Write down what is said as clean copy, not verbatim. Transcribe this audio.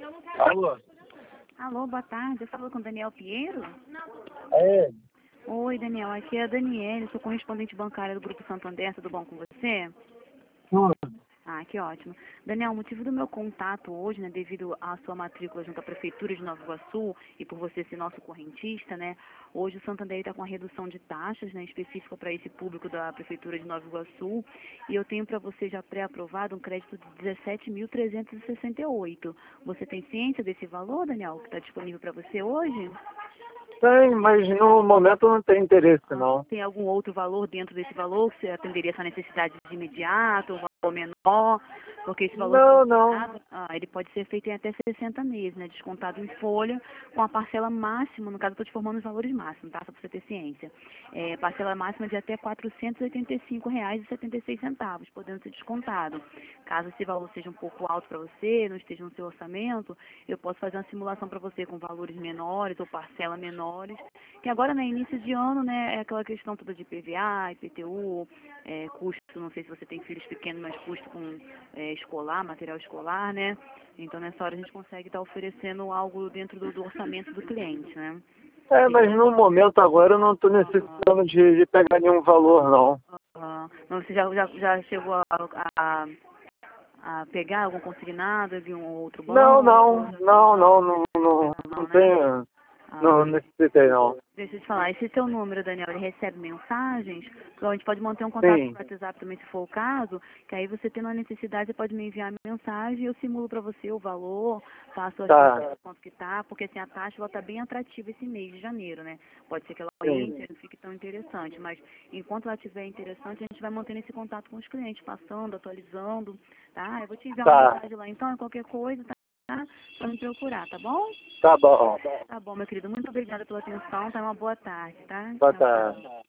Alô? Alô, boa tarde. Eu falo com o Daniel Pinheiro? É, Oi, Daniel. Aqui é a Daniele, sou correspondente bancária do Grupo Santander. Tudo bom com você? tudo. Ah, que ótimo. Daniel, o motivo do meu contato hoje, né, devido à sua matrícula junto à Prefeitura de Nova Iguaçu e por você ser nosso correntista, né, hoje o Santander está com a redução de taxas, né, específica para esse público da Prefeitura de Nova Iguaçu, e eu tenho para você já pré-aprovado um crédito de 17.368. Você tem ciência desse valor, Daniel, que está disponível para você hoje? Tem, mas no momento não tem interesse, não. Tem algum outro valor dentro desse valor que você atenderia essa necessidade de imediato, um valor menor? Porque esse valor Não. ele pode ser feito em até 60 meses, né? Descontado em folha, com a parcela máxima, no caso eu estou te formando os valores máximos, tá? Só para você ter ciência. Parcela máxima de até R$ 485,76, podendo ser descontado. Caso esse valor seja um pouco alto para você, não esteja no seu orçamento, eu posso fazer uma simulação para você com valores menores ou parcela menores, que agora, né, início de ano, né, é aquela questão toda de PVA, IPTU, custo, não sei se você tem filhos pequenos, mas custo com escolar, material escolar, né? Então, nessa hora a gente consegue estar oferecendo algo dentro do orçamento do cliente, né? Mas no momento agora eu não estou necessitando de pegar nenhum valor, não. Mas você já chegou a pegar algum consignado de um outro banco? Não Né? tenho, não necessitei, não. Deixa eu te falar, esse teu número, Daniel, ele recebe mensagens? Então a gente pode manter um contato Sim, com o WhatsApp também, se for o caso, que aí você tendo uma necessidade, você pode me enviar mensagem e eu simulo para você o valor, passo as tá, quanto que tá, porque assim, a taxa ela tá bem atrativa esse mês de janeiro, né? Pode ser que ela sim, entre, não fique tão interessante, mas enquanto ela estiver interessante, a gente vai mantendo esse contato com os clientes, passando, atualizando, tá? Eu vou te enviar uma tá, mensagem lá, então, qualquer coisa, tá? Só me procurar, tá bom? tá bom. Tá bom, meu querido. Muito obrigada pela atenção. Tá uma boa tarde, tá? Boa Tchau, tarde. tchau.